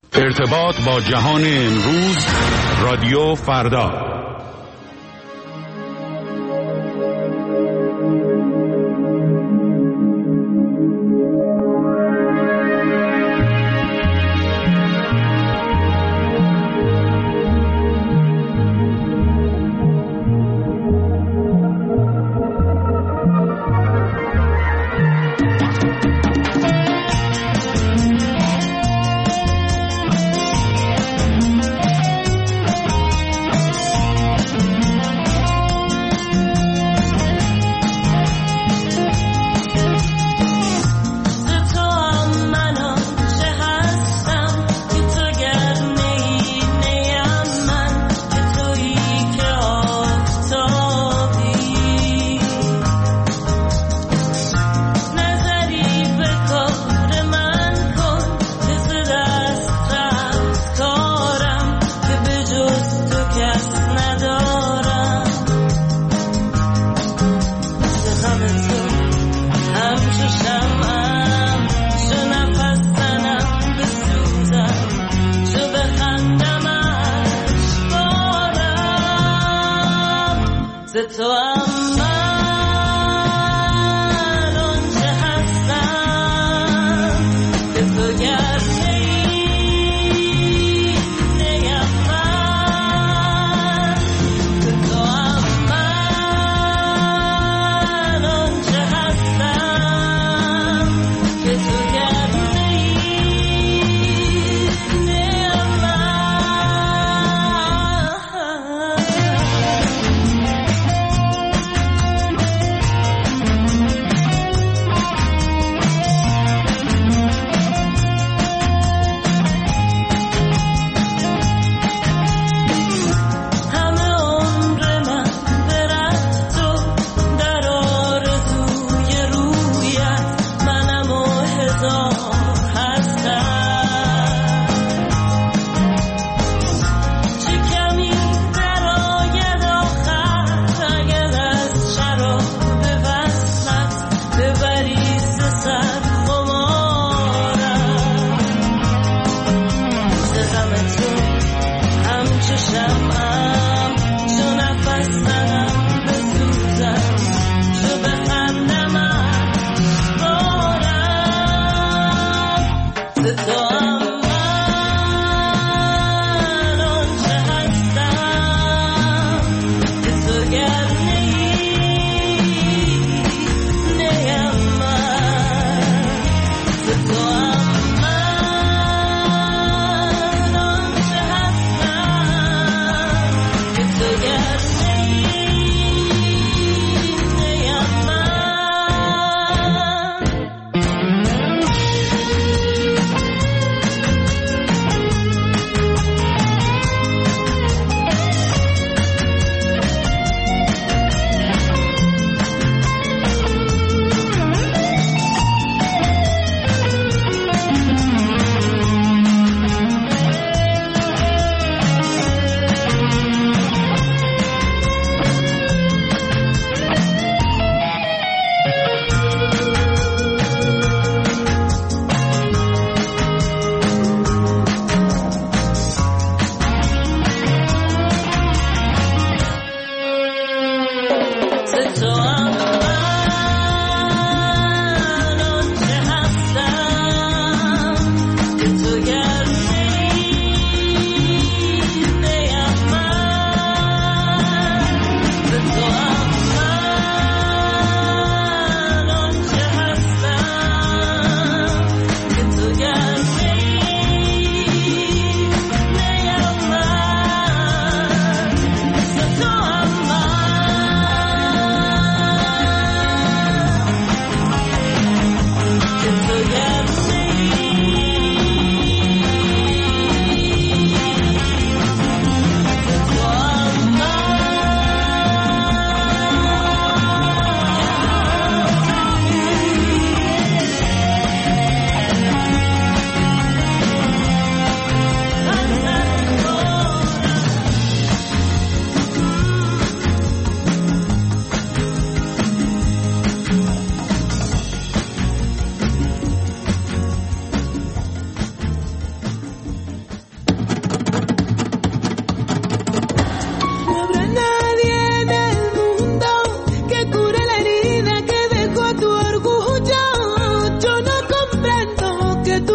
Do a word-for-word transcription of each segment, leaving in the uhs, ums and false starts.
ارتباط با جهان امروز، رادیو فردا.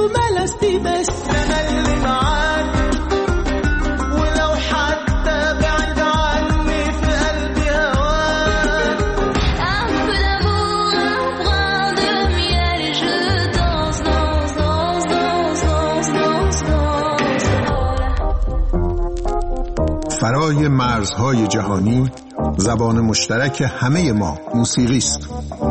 ومال استي بس انا اللي معاك ولو حتى بعد عني في قلبي هواك. Un peu d'amour, un brin de miel et je danse, danse, danse, danse, danse, danse, danse. فرای مرزهای جهانی زبان مشترک همه ما موسیقی است.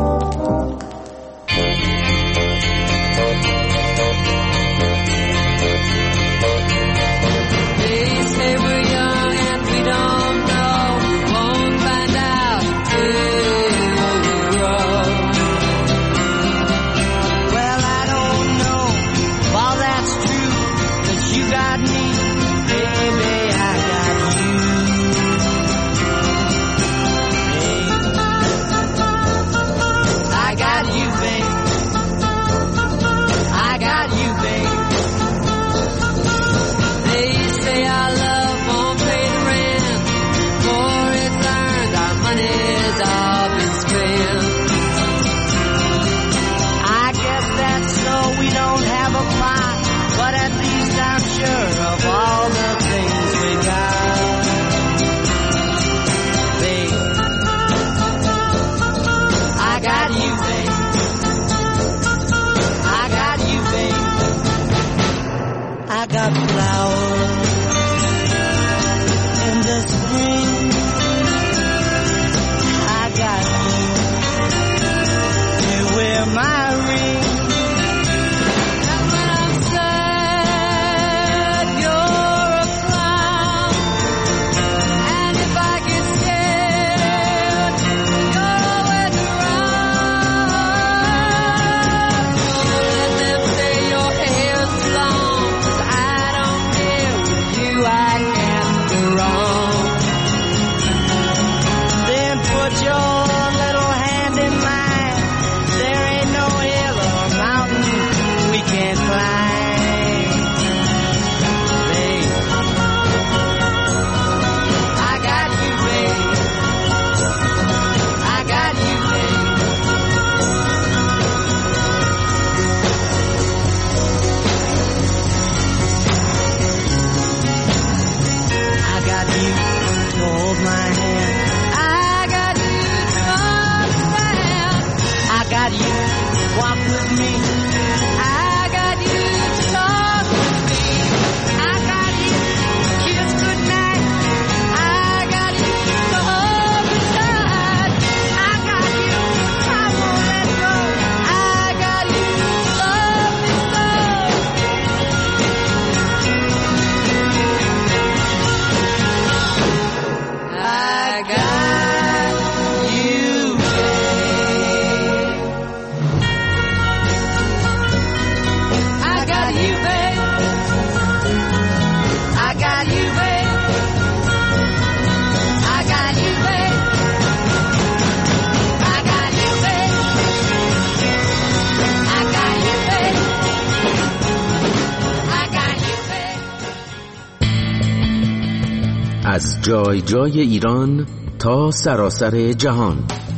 از جای جای ایران تا سراسر جهان،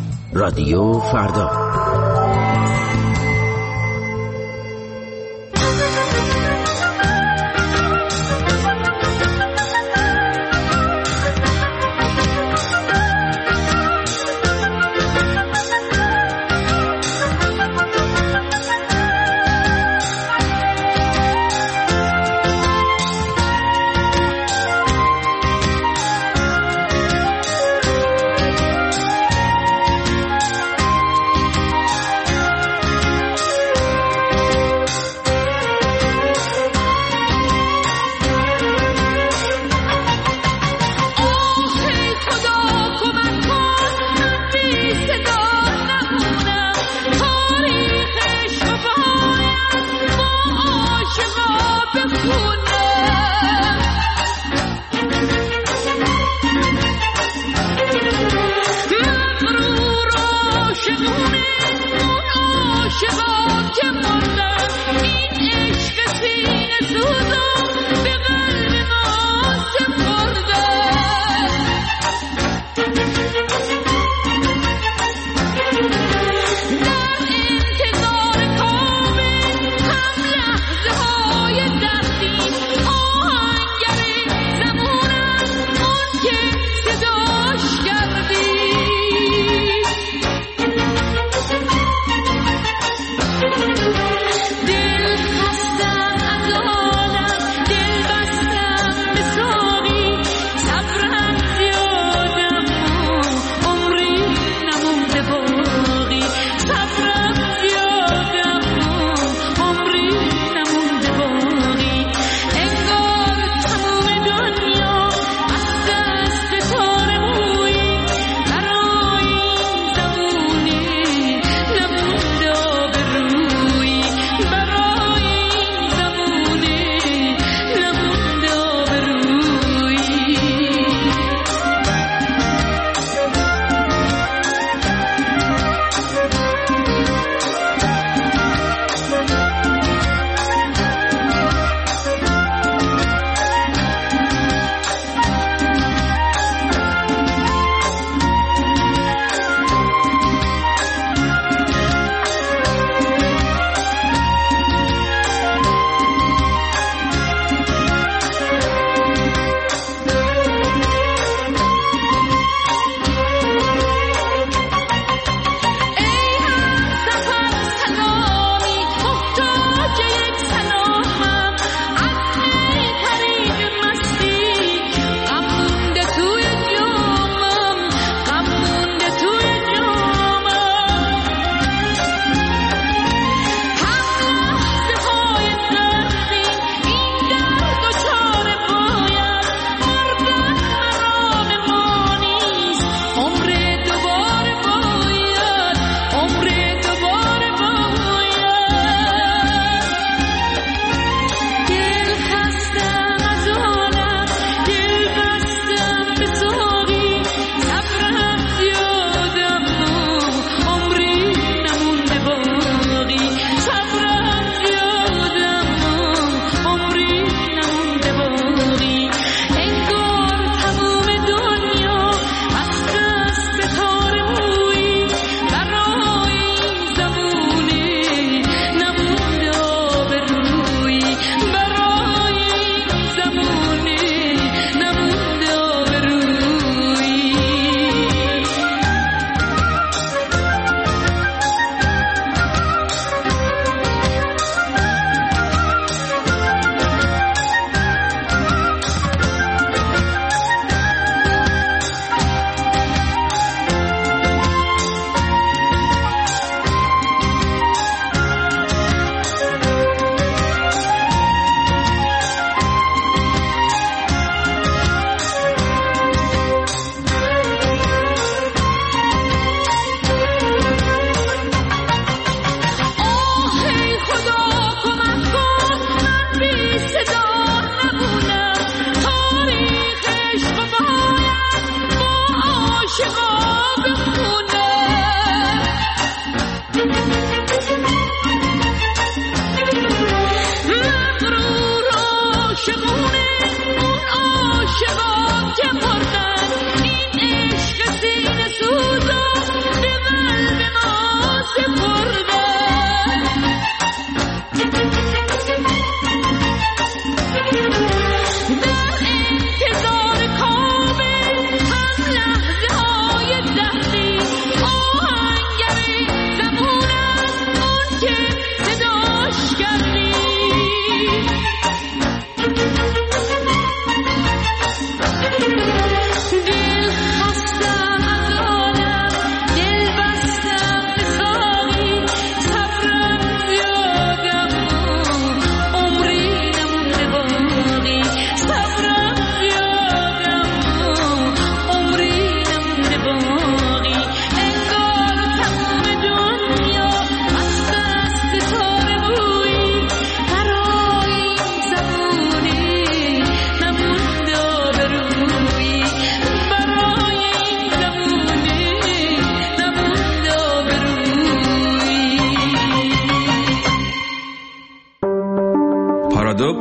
رادیو فردا.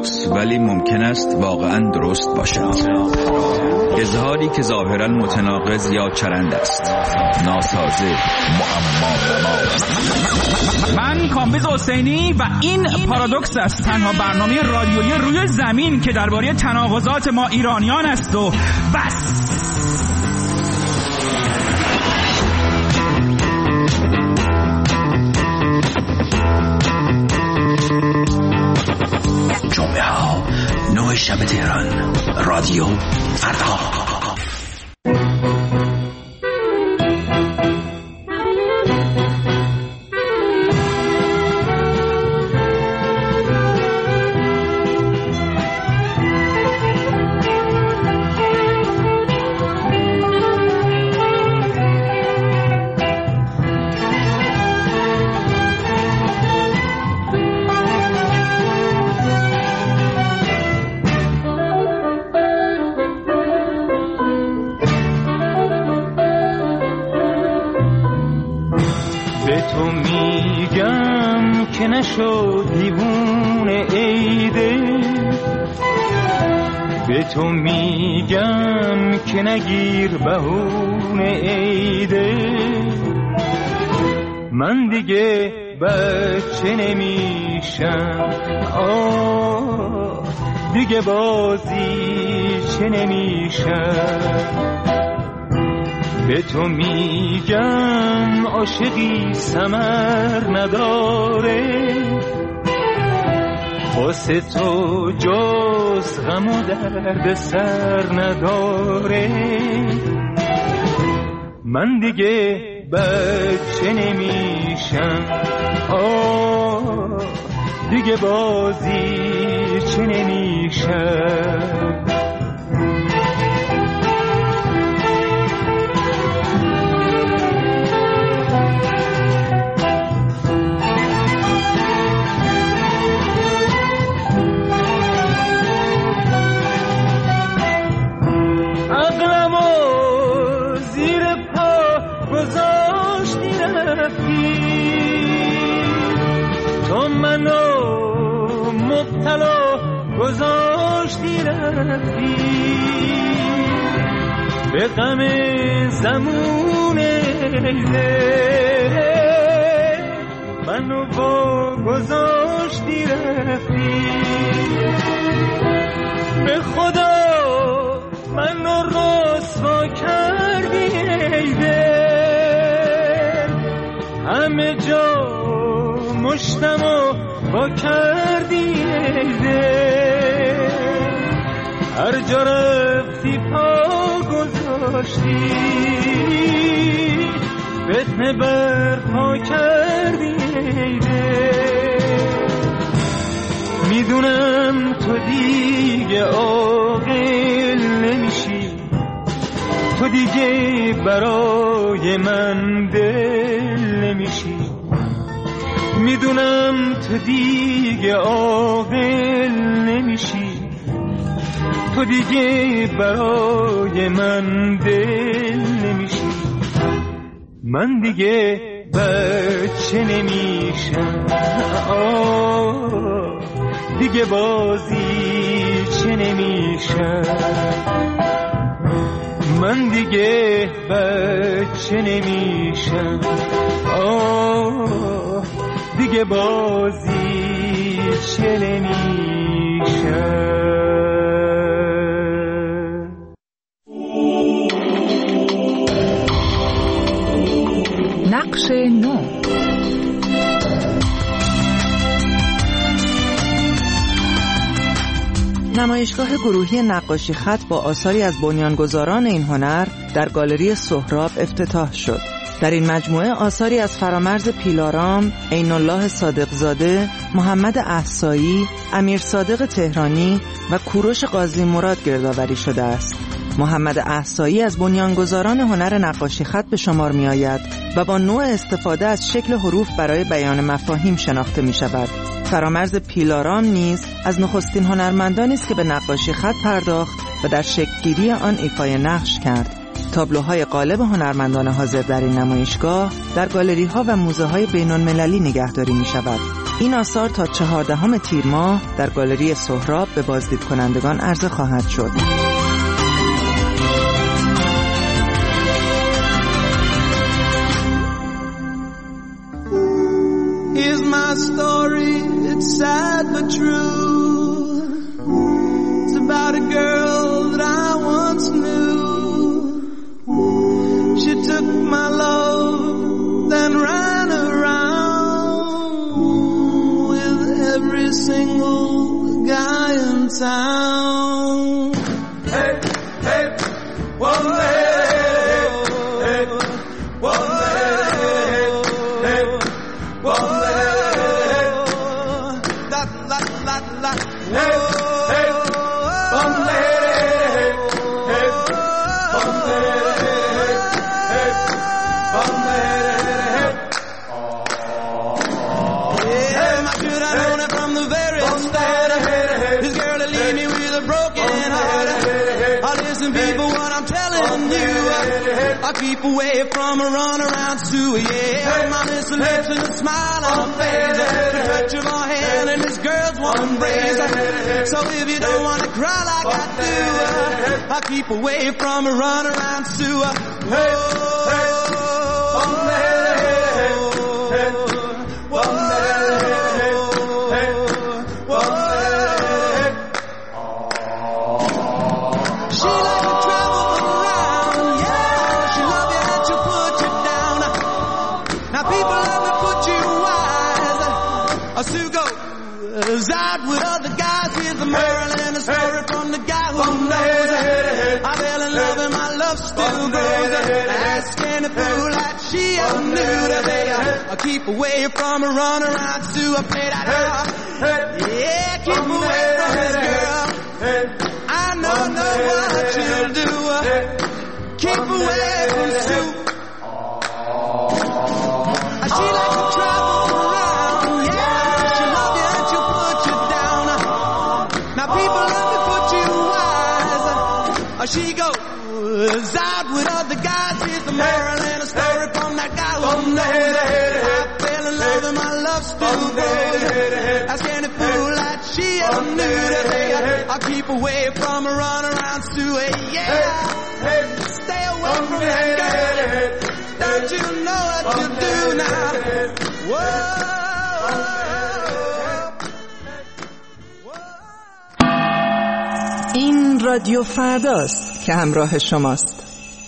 پارادوکس ولی ممکن است واقعا درست باشد. اظهاری که ظاهرا متناقض یا چرند است، ناسازه، معما. من کامبیز حسینی و این پارادوکس است، تنها برنامه رادیویی روی زمین که درباره تناقضات ما ایرانیان است و بس. جمعه ها نه شب تهران، رادیو فردا. نشد دیوونه ایده، به تو میگم که نگیر بهونه ایده. من دیگه بچه نمیشم، آه دیگه بازی چه نمیشم. به تو میگم عاشقی ثمر نداره، واسه تو جز غم و درد سر نداره. من دیگه بچه نمیشم، آه دیگه بازی چه نمیشم. تو منو مبتلا گذاشتی رفتی، به غم زمون منو با گذاشتی رفتی. به خدا منو رسوا کردی همه جا مشتمو با کردی هر جا رفتی پا گذاشتی، فتنه بر پا کردی. میدونم تو دیگه عاقل نمیشی، تو دیگه برای من دل نمیشی. میدونم تو دیگه عاقل نمیشی، تو دیگه برای من دل نمیشی. من دیگه بچه نمیشم، آه دیگه بازی چه نمیشم. من دیگه بچه نمیشم، آه دیگه بازی چه نمیشم. نقش نو. نمایشگاه گروهی نقاشی خط با آثاری از بنیانگذاران این هنر در گالری سهراب افتتاح شد. در این مجموعه آثاری از فرامرز پیلارام، عین الله صادقزاده، محمد احصایی، امیر صادق تهرانی و کوروش قاضی مراد گردآوری شده است. محمد احصایی از بنیانگذاران هنر نقاشی خط به شمار می آید و با نوع استفاده از شکل حروف برای بیان مفاهیم شناخته می شود. فرامرز پیلارام نیز از نخستین هنرمندانی است که به نقاشی خط پرداخت و در شکل‌گیری آن ایفای نقش کرد. تابلوهای غالب هنرمندان حاضر در این نمایشگاه در گالری‌ها و موزه‌های بین‌المللی نگهداری می‌شود. این آثار تا چهاردهم تیر ماه در گالری سهراب به بازدید کنندگان عرضه خواهد شد. Here's my story, it's sad but true. It's about a girl that I once knew. She took my love, then ran around with every single guy in town. Hey, hey, one day, hey, one day, hey, one day, la la la la, hey, hey, one day, hey, one day, hey, one day. Yeah, my should I known it from the very start. This girl will leave me with a broken heart. Oh, listen, people, what I'm telling you, I keep away from a run around Sue. Yeah, my little lips and a smile on her face, the touch of her hand and this girl's one embrace. So if you don't want to cry like I do, I keep away from a run around Sue. Hey, hey, one day, hey, one day, hey, one day. She likes to travel around, yeah. She love you and she'll put you down. Now people, let me put you wise. A Sue goes out with other guys. Here's a moral and a story from the guy who knows. I fell in love and my love still grows. Ask any fool like she ever knew today. I keep away from a run around Sue. I played out her. Yeah, keep away from this girl. I know, know what you'll do. Keep away from Sue. She likes to travel around, yeah. She'll love you and she'll put you down. Now people, let me put you wise. She goes out with other guys. Here's the moral and a story from that guy who knows. I fell in love and my love still grows. Ask any fool like she ever knew today. I'll keep away from a run around Sue. Yeah, stay away from that girl. Don't you know what you do now? Whoa. این رادیو فرداست که همراه شماست.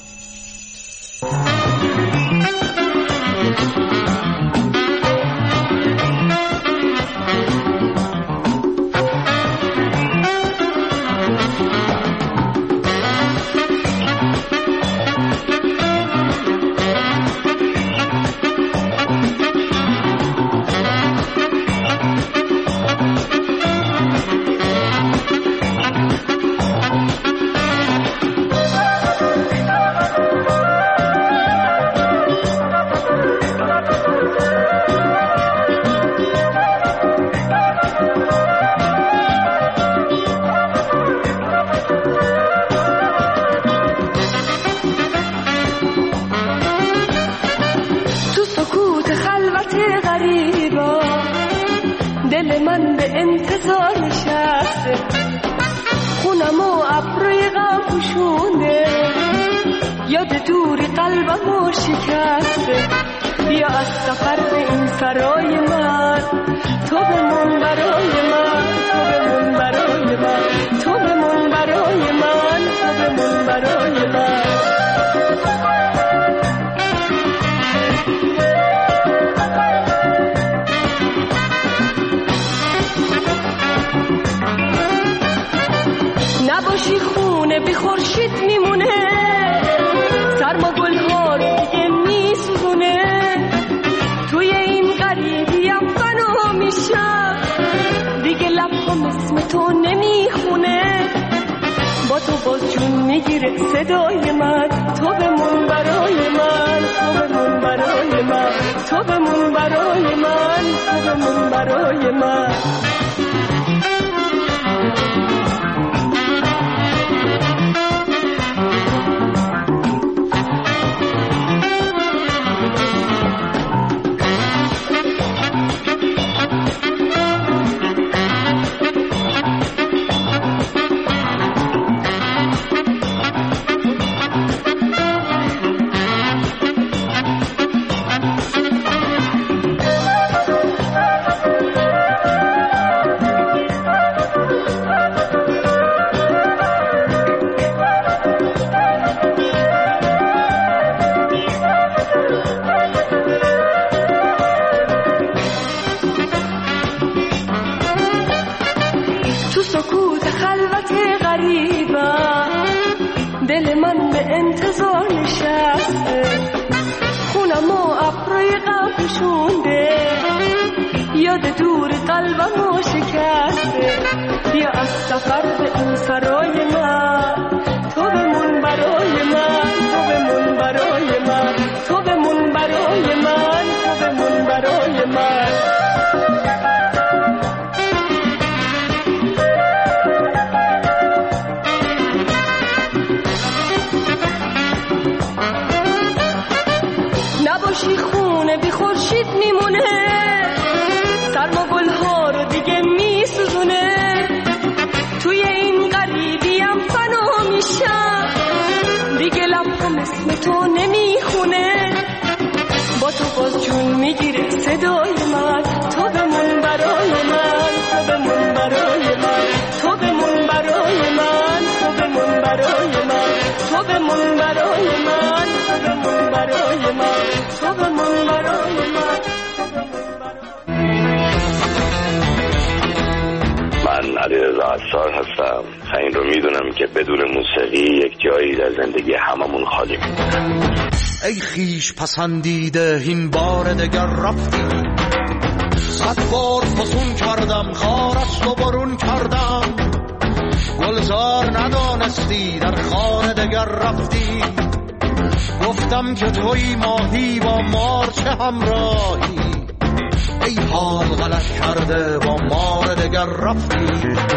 دل من به انتظار نشسته، خونم و ابروی غم پوشونده، یاد دوری قلبم شکسته. بیا از سفر به این سرای من، تو بمون برای من، تو بمون برای من، تو بمون برای من، تو بمون برای من. نباشی خونه بی خورشید میمونه، سرما گل‌ها رو دیگه میسوزونه. توی این غریبیم فنا میشم، دیگه لب‌هام اسم تو نمیخونه. با تو باز جون میگیره صدای من، تو بمون برای من، تو بمون برای من، تو بمون برای من، تو بمون برای من. خلوت غریبم، دل من به انتظار نشسته، خونم و ابروی غم پوشونده، یاد دور قلبم شکسته. بیا از سفر به این سرای من، تو بمون برای من، تو بمون برای من، تو بمون برای من، تو بمون برای من. نباشی خونه بی خورشید میمونه، سرما گلها رو دیگه میسوزونه، توی این غریبیم فنا میشم، دیگه لبم اسم تو نمیخونه، با تو باز جون میگیره صدای من، تو بمون برای من، تو بمون برای من، تو بمون برای من، تو بمون برای من، تو بمون برای من، تو بمون برای من، تو بمون برای من. من علیرضا عصار هستم. این رو میدونم که بدون موسیقی یک جایی در زندگی هممون خالی میمونه. ای خیش پسندیده این بار دگر رفتی، صد بار فسون کردم خارست و برون کردم، گلزار ندانستی در خانه دگر رفتی، گفتم که توی ماهی با مار چه همراهی، ای حال غلط کرده با مار دگر رفتی.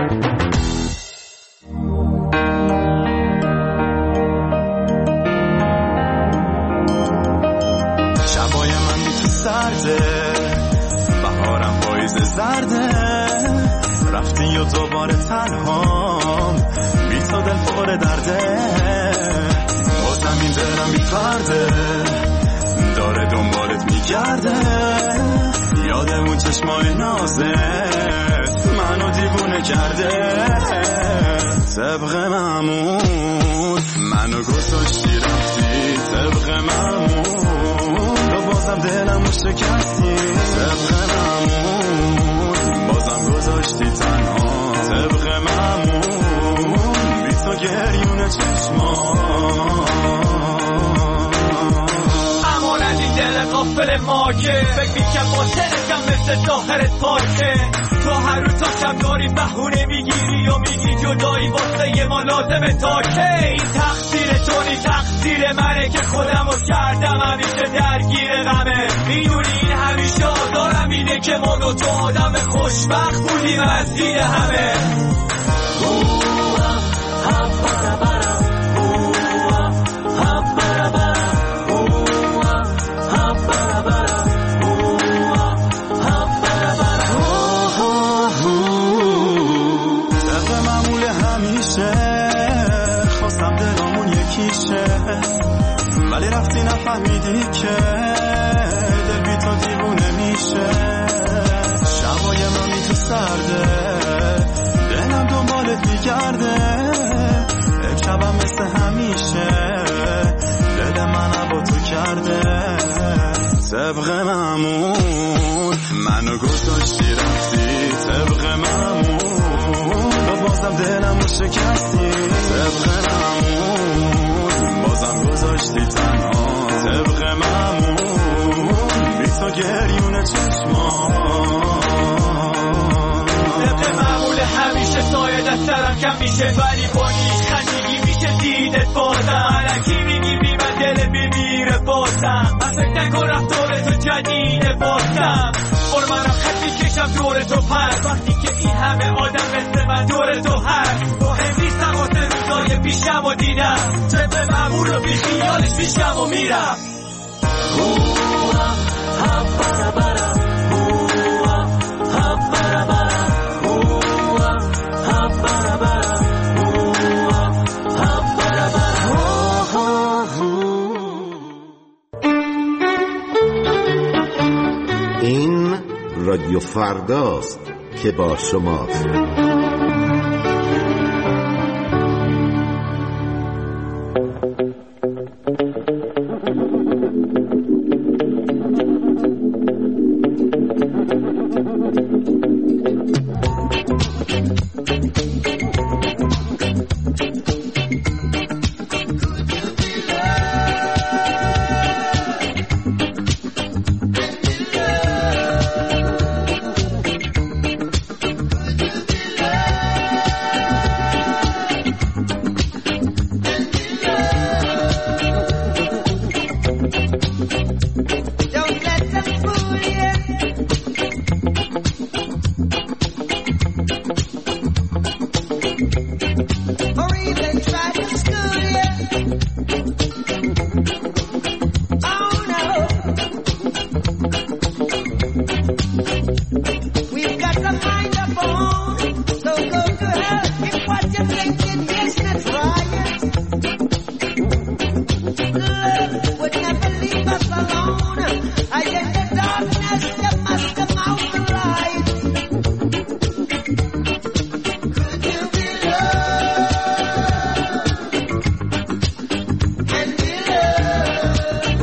شبای من بی تو سرده، بهارم پاییز زرده، رفتی و دوباره تنهام، بی تو دل پر درده، بازم این دلم بی پرده داره دنبالت میگرده، یادمون چشمای نازت منو دیوونه کرده، طبق معمول منو گذاشتی رفتی، طبق معمول تو بازم دلمو شکستی، طبق معمول بازم گذاشتی تنها، طبق معمول بی تو گریون چشما. دل غافل ما که فکر میکنم با ترکم مثل ظاهرت پاکه، تو هر روز تا شب داری بهونه میگیری و میگی جدایی واسه ما لازمه تا که، این تقصیر تو نی تقصیر منه که خودمو کردم همیشه درگیر غمه، میدونی این همیشه آزارم اینه که ما دو تا آدم خوشبخت بودیم از دید همه. ولی رفتی نفهمیدی که دل بی تو دیوونه میشه، شبای من بی تو سرده، دلم دنبالت میگرده، امشبم مثل همیشه دل من با تو کرده، طبق معمول منو گذاشتی رفتی، طبق معمول تو بازم دلمو شکستی، طبق معمول بازم گذاشتی تنها، طبق معمول بی تو گریون چشما، طبق معمول همیشه سایه دست سرم کم میشه، ولی با نیش خندگی میشه دیدت بازم، علکی میگی بی من دل میمیره بازم، از فکر نکن رفتار تو جدیده بازم، بر منم خطی کشم دور تو پس، وقتی که این همه آدم مثل من دور تو هست، مهم نیست نقاط روزای پیشم و دیدم، طبق معمول رو بی خیالش پیشم و میرم. این رادیو فرداست که با شماست. or even try to school you. Oh no, we've got to mind our own, so go to hell if what you're thinking is not right. Love would never leave us alone. I in the darkness you must come out the light. Could you be loved and be loved?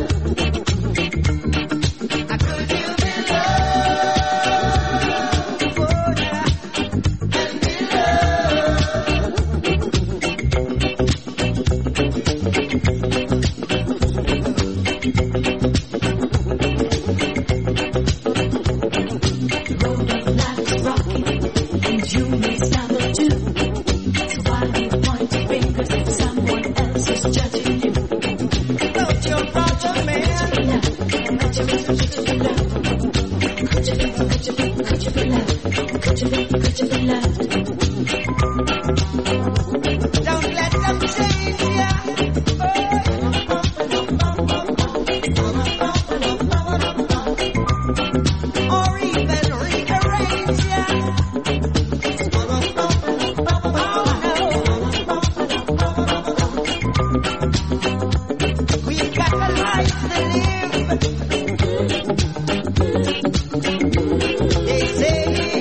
Could you be loved and be don't let them change ya. Or even rearrange ya. We've got a life to live. They say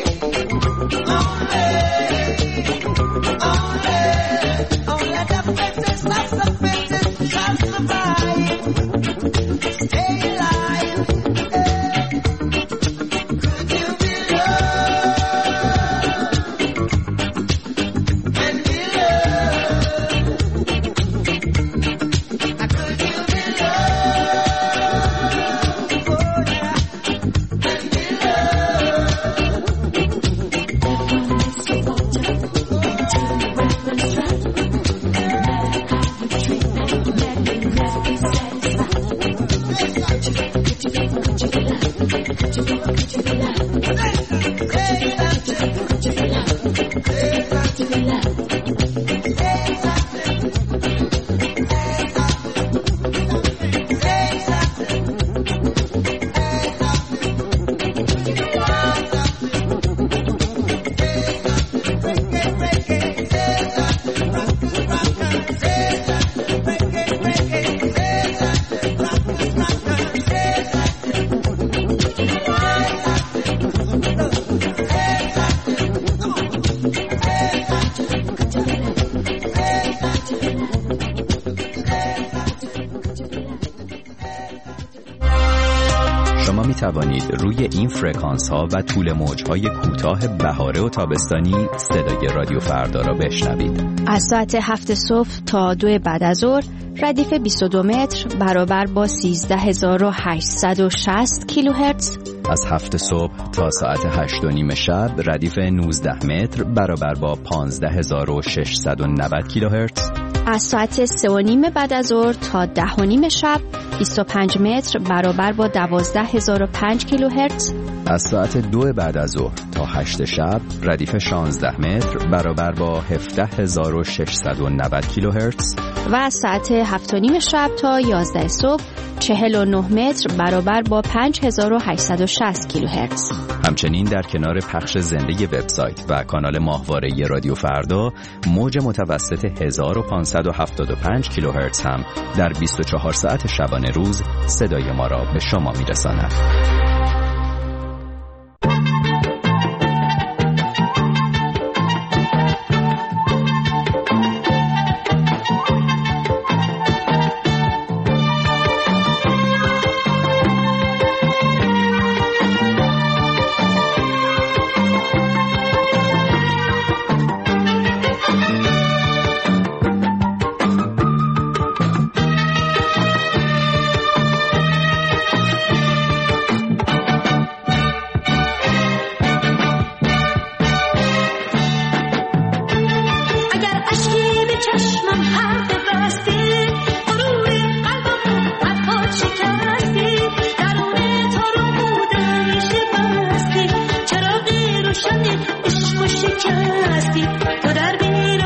only, only, only the fittest of the fittest shall survive. Stay alive. Could you be loved and be loved? Could you be loved and be شما می توانید روی این فرکانس ها و طول موج های کوتاه بهاره و تابستانی صدای رادیو فردا را بشنوید. از ساعت هفت صبح تا دو بعد از ظهر ردیف بیست و دو متر برابر با سیزده هزار و هشتصد و شصت کیلوهرتز. از هفت صبح تا ساعت هشت و نیم شب ردیف نوزده متر برابر با پانزده هزار و ششصد و نود کیلوهرتز. از ساعت سه و نیم بعد از ظهر تا ده و نیم شب بیست و پنج متر برابر با دوازده هزار و پنج کیلوهرتز. از ساعت دو بعد از ظهر تا هشت شب ردیف شانزده متر برابر با هفده هزار و ششصد و نود کیلوهرتز. و از ساعت هفت و نیم شب تا یازده صبح چهل و نه متر برابر با پنج هزار و هشتصد و شصت کیلوهرتز. همچنین در کنار پخش زنده وبسایت و کانال ماهواره رادیو فردا، موج متوسط هزار و پانصد و هفتاد و پنج کیلوهرتز هم در بیست و چهار ساعت شبانه روز صدای ما را به شما میرساند. شکستی تو در بیرون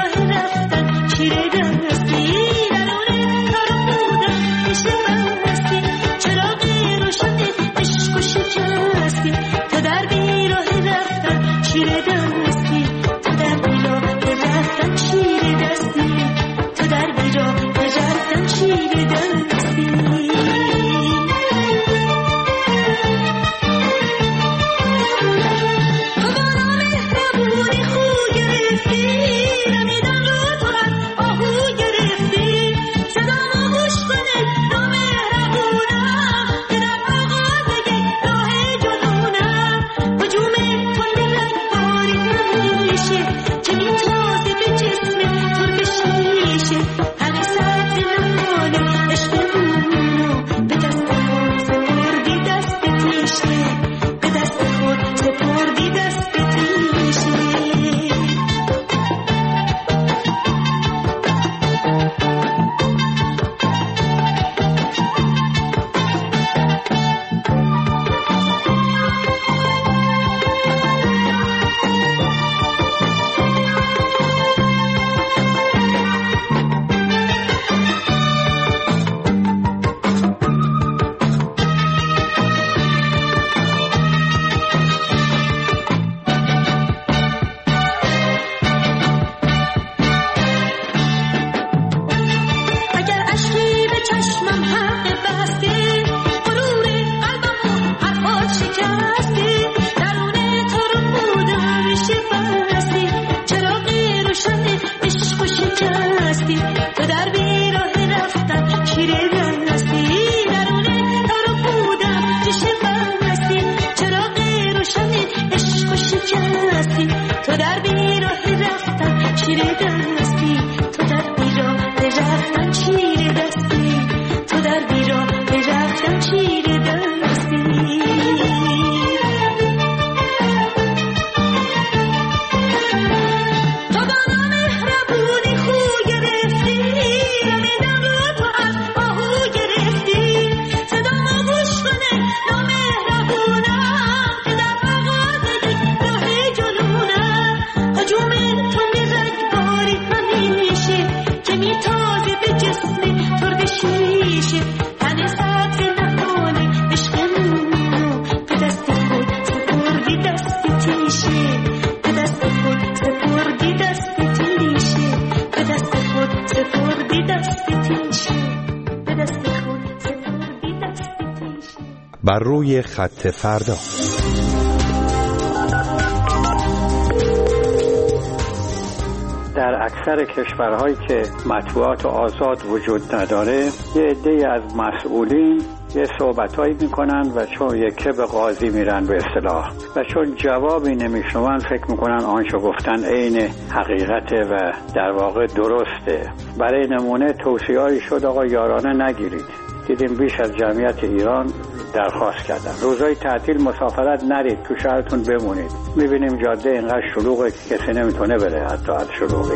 بر روی خط فردا. در اکثر کشورهایی که مطبوعات آزاد وجود نداره، یه عده‌ای از مسئولین یه صحبتایی میکنن و چون یکه به قاضی میرن به اصطلاح و چون جوابی نمیشنون فکر میکنن آنچه گفتن عین حقیقته و در واقع درسته. برای نمونه توصیه‌ای شد آقا یارانه نگیرید. دیدیم بیش از جمعیت ایران درخواست کردن روزهای تعطیل مسافرت نرید، تو شهرتون بمونید. میبینیم جاده اینقدر شلوغه که کسی نمیتونه بره حتی از شلوغی.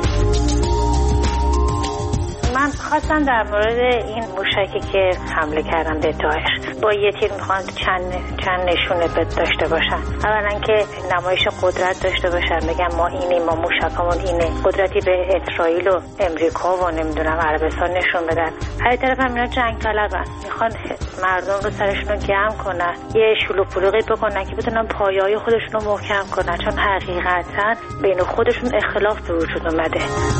من خواستم در مورد این موشکی که حمله کردن به داعش با یه تیر میخوان چند چند نشونه بد داشته باشن. اولا که نمایش قدرت داشته باشن، بگن ما اینیم، ما موشکمون اینه، قدرتی به اسرائیل و امریکا و نمیدونم عربستان نشون بدن. هر طرف هم اینا جنگ طلبن، میخوان مردم رو سرشون رو گرم کنن، یه شلوغ پلوغی بکنن که بتونن پایه‌های خودشون رو محکم کنن، چون حقیقتا بین خودشون اختلاف به وجود اومده.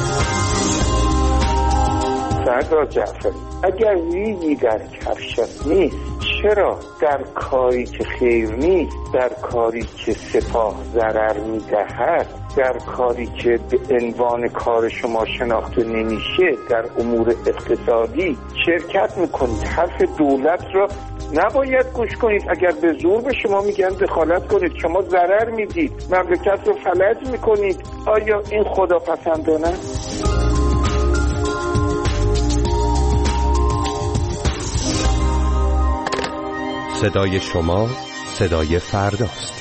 سردار جعفری، اگر ریگی در کفشت نیست، چرا در کاری که خیر نیست، در کاری که سپاه ضرر میدهد، در کاری که به عنوان کار شما شناخته نمیشه، در امور اقتصادی شرکت میکنید؟ حرف دولت را نباید گوش کنید. اگر به زور به شما میگن دخالت کنید، شما ضرر میدید، مملکت رو فلج میکنید. آیا این خداپسندانه؟ صدای شما صدای فرداست.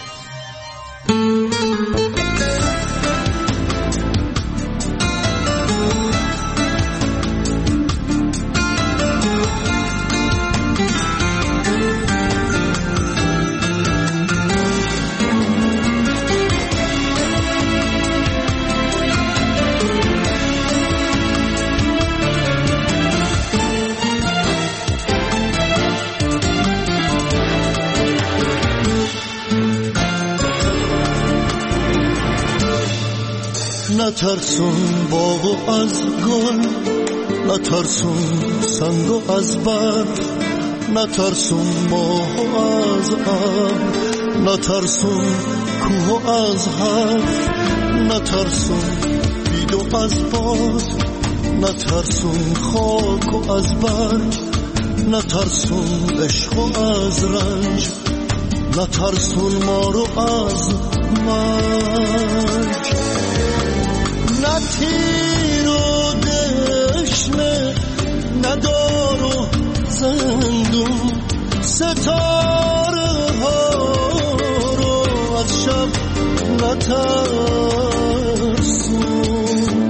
نترسون باغ از گل، نترسون سنگ از برف، نترسون ماه از ابر، نترسون کوه از حرف، نترسون بی و از باد، نترسون خاک و از برگ، نترسون عشق و از رنج، نترسون ما رو از مرگ. نه تیر و دشنه، نه دار و زندون، ستاره ها رو از شب نترسون.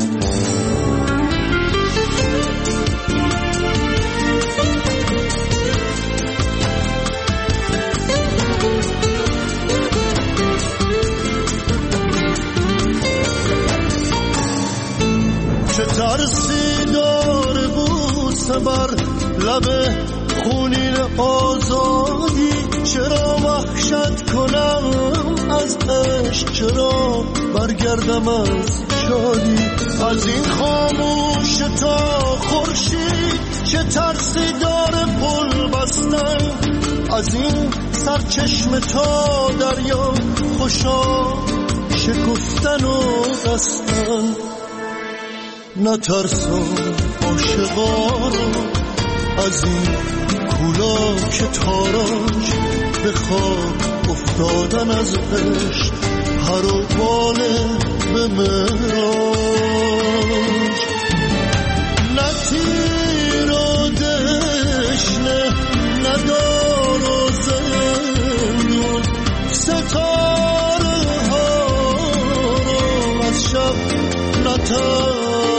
چه ترسی داره بوسه بر لب خونین آزادی، چرا وحشت کنم از عشق، چرا برگردم از شادی. از این خاموش تا خورشید چه ترسی داره پل بستن، از این سرچشمه تا دریا خوشا شکفتن و رستن. نترسم عاشقا رو از این کولا که تاراج، به خاک افتادن از عشق هر و باله به مراج. نه تیر و دشنه، نه دار و زندون، ستاره ها رو از شب نترسون.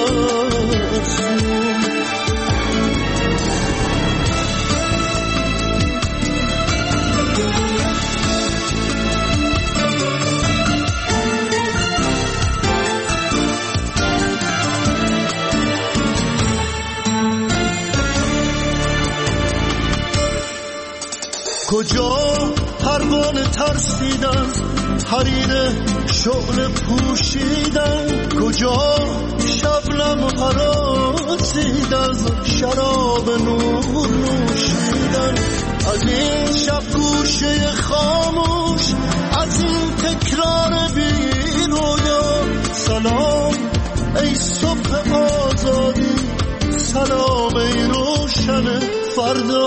کجا پروانه ترسیدن، حریر شعله پوشیدن، کجا شبنم هراسیدن، شراب نور نوشیدن. از این شب گوشه خاموش، از این تکرار بی رویا، سلام ای صبح آزادی، سلام ای روشن فردا.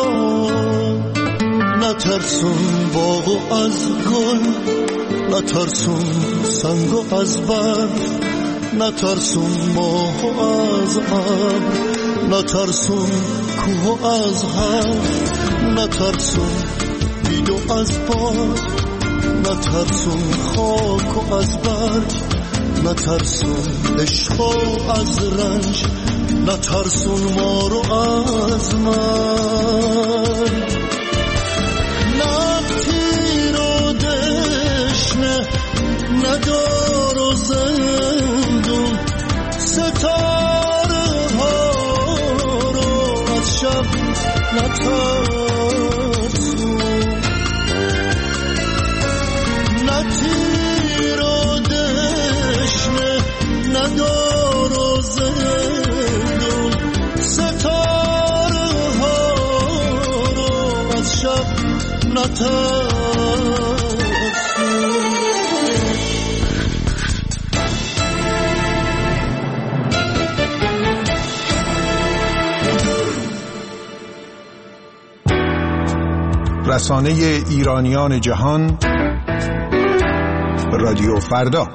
نترسون باغ و از گل، نترسون سنگ و از برف، نترسون ماه و از ابر، نترسون کوه و از حرف، نترسون بید و از باد، نترسون خاک و از برگ، نترسون عشق و از رنج، نترسون ما رو از مرگ. ندار و زندون، ستاره ها رو از شب نترسون. نه تیر و دشنه، ندار و زندون، ستاره ها رو از شب نترسون. رسانه ایرانیان جهان، رادیو فردا.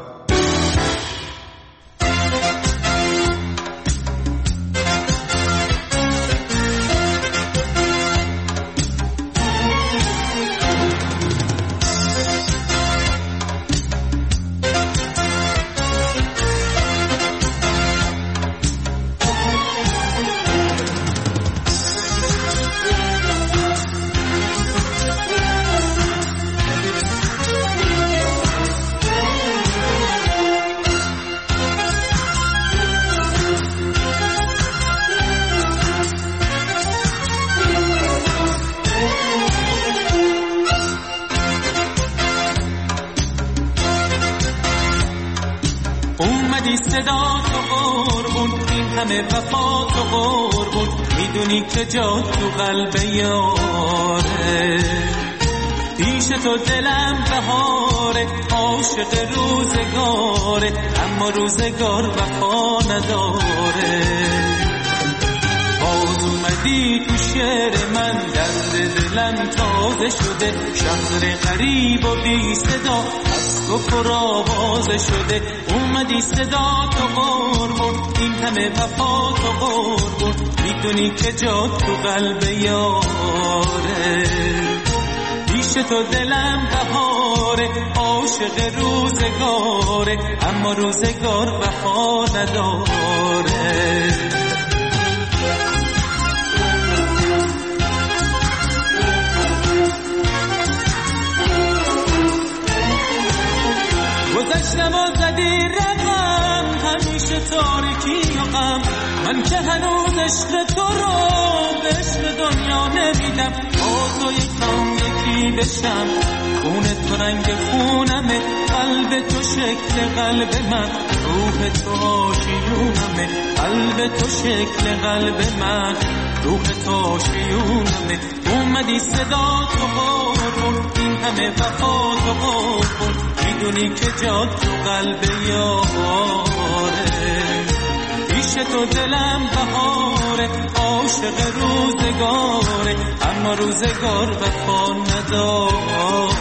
وفا تو قربون، میدونی که جا تو قلب یاره. پیش تو دلم بهاره عاشق روزگاره اما روزگار وفا نداره باز اومدی تو شعر من درد دلم تازه شده شهر غریب و بی صدا از تو پر آوازه شده اومدی صدا تو قربون این همه وفا تو قربون میدونی که جا تو قلب یاره پیش تو دلم بهاره عاشق روزگاره اما روزگار وفا نداره گذشتم و زدی رقم همیشه تاریکی و غم من که هنوز عشق تو رو به عشق دنیا نمیدم با تو یکم یکی بشم خون تو رنگ خونمه قلب تو شکل قلب من روح تو آشیونمه قلب تو شکل قلب من روح تو آشیونمه اومدی صدا تو قربون این همه وفا تو قربون میدونی که جا تو قلب یاره پیش تو دلم بهاره عاشق روزگاره اما روزگار وفا نداره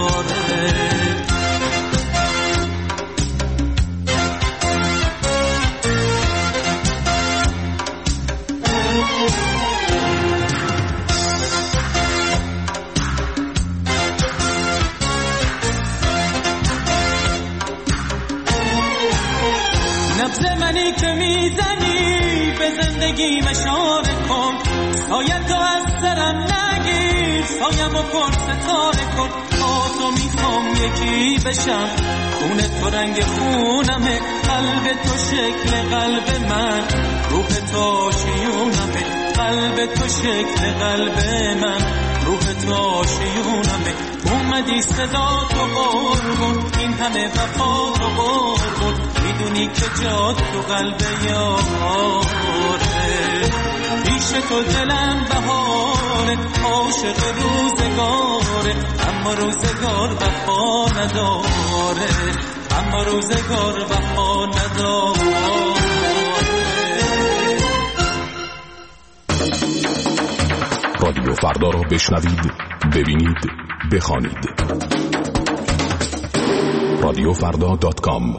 نبض منی که میزنی به زندگی مشاره کن سایه تو از سرم نگیر سایم و پر ستاره کن با تو میخوام یکی بشم خون تو رنگ خونمه قلب تو شکل قلب من روح تو آشیونمه قلب تو شکل قلب من روح تو آشیونمه اومدی صدا تو قربون این همه وفا تو قربون میدونی که جا تو قلب یاره پیش تو دلم بهاره عاشق روزگاره اما روزگار وفا نداره اما روزگار وفا نداره رادیو فردا را بشنوید ببینید بخوانید رادیو فردا دات کام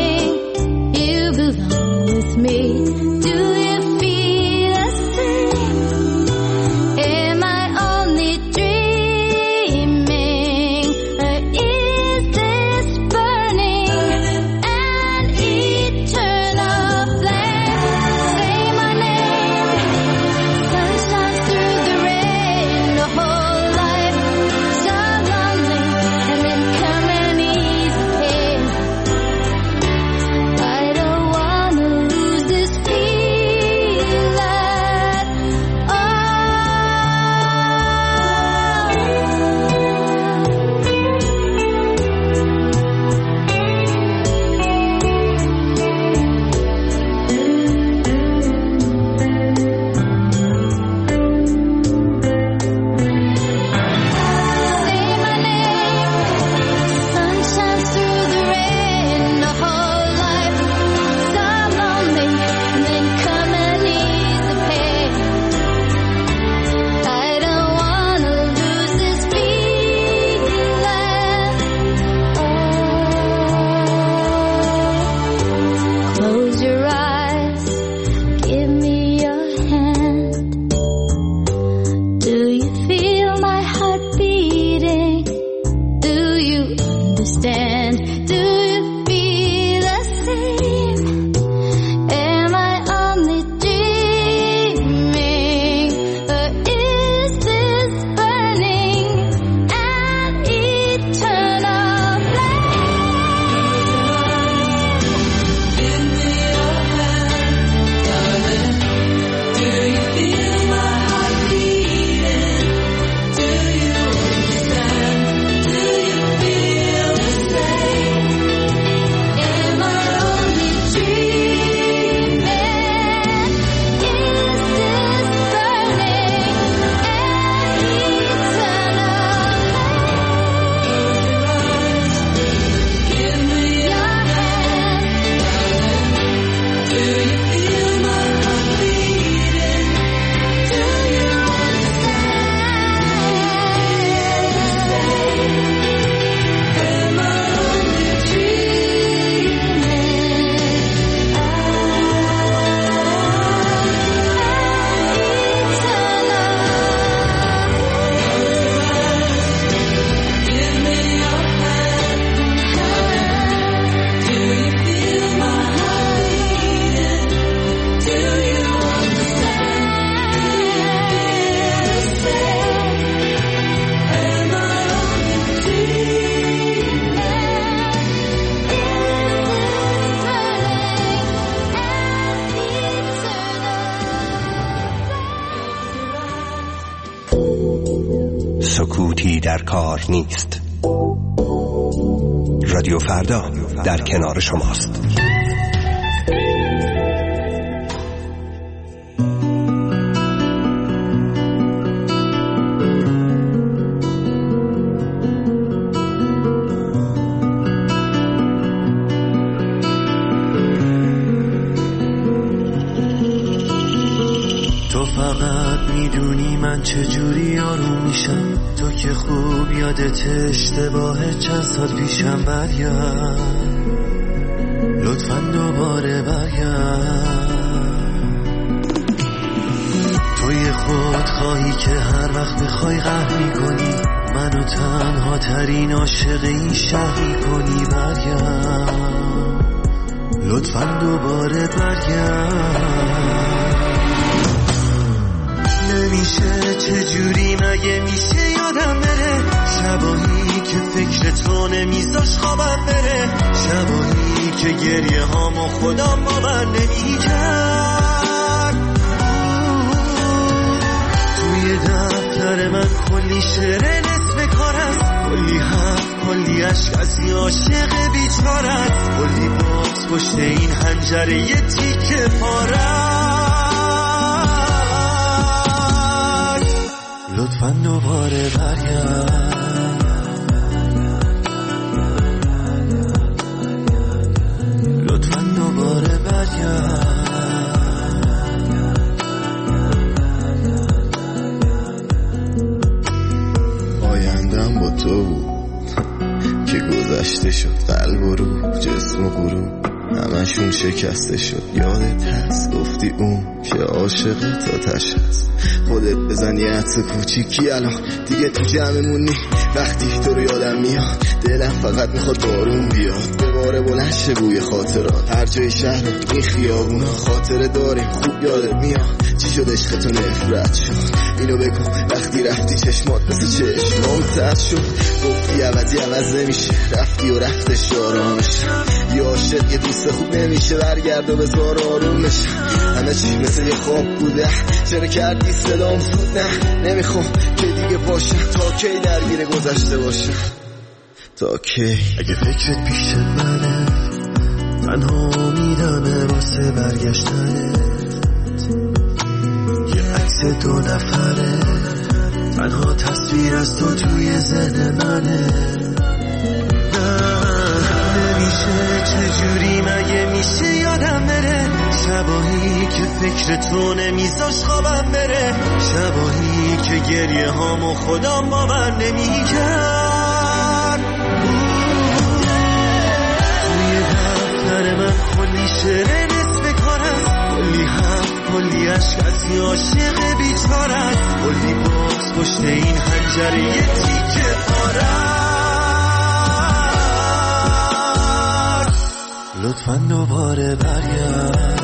me. Do you feel the same? سکوتی در کار نیست. رادیو فردا در کنار شماست. چجوری آروم میشم تو که خوب یادت اشتباه چند سال پیشم. برگرد لطفاً دوباره برگرد. توی خود خواهی که هر وقت بخوای قهر میکنی، منو تنها ترین عاشق این شهر میکنی. برگرد لطفاً دوباره برگرد. نمیشه چجوری مگه میشه یادم بره، شبایی که فکر تو نمیذاش خوابم بره، شبایی که گریه هامو خودم باور نمیکرد. توی دفتر من کلی شعر نصف کار است، کلی حرف کلی عشق از یه عاشق بیچاره است، کلی باز پشت این حنجره یه تیکه پاره. لطفاً دوباره برگرد. لطفاً دوباره برگرد. آیندم با تو بود که گذشته شد، قلب و روح جسم و گروه همشون شکسته شد. یادت هست گفتی اون که عاشق تاتش هست، خودت بزن یه عطر کوچیکی الان دیگه تو جمعمونی. وقتی تو رو یادم میاد دلم فقط میخواد بارون بیاد، به باره بلند شه بوی خاطرات. هر جای شهر این خیابونا خاطره داریم خوب یادت میاد. چی شد عشق تو نفرت شد اینو بگو، وقتی رفتی چشمات مثل چشمام ترد شد. گفتی عوضی عوض نمیشه، رفتی و رفتش آرامش. یه عاشق یه دوست خوب نمیشه، برگرد و بذار آرومش. همه چی مثل یه خواب بوده، چرا کردی صدام زود؟ نه نمیخوام که دیگه باشم، تا کی درگیر گذشته باشم، تا کی؟ اگه فکرت پیش منه تنها امیدمه واسه برگشتنت، یه عکس دو نفره تنها تصویر از تو توی ذهن منه. نمیشه چجوری مگه میشه یادم بره، شبایی که فکر تو نمیذاش خوابم بره، شبایی که گریه هامو خودم باور نمیکرد. توی دفتر من کلی شعر نصف کار است، کلی حرف کلی عشق از یه عاشق بیچاره است، کلی باز پشت این حنجره یه تیکه پاره. لطفاً دوباره برگرد.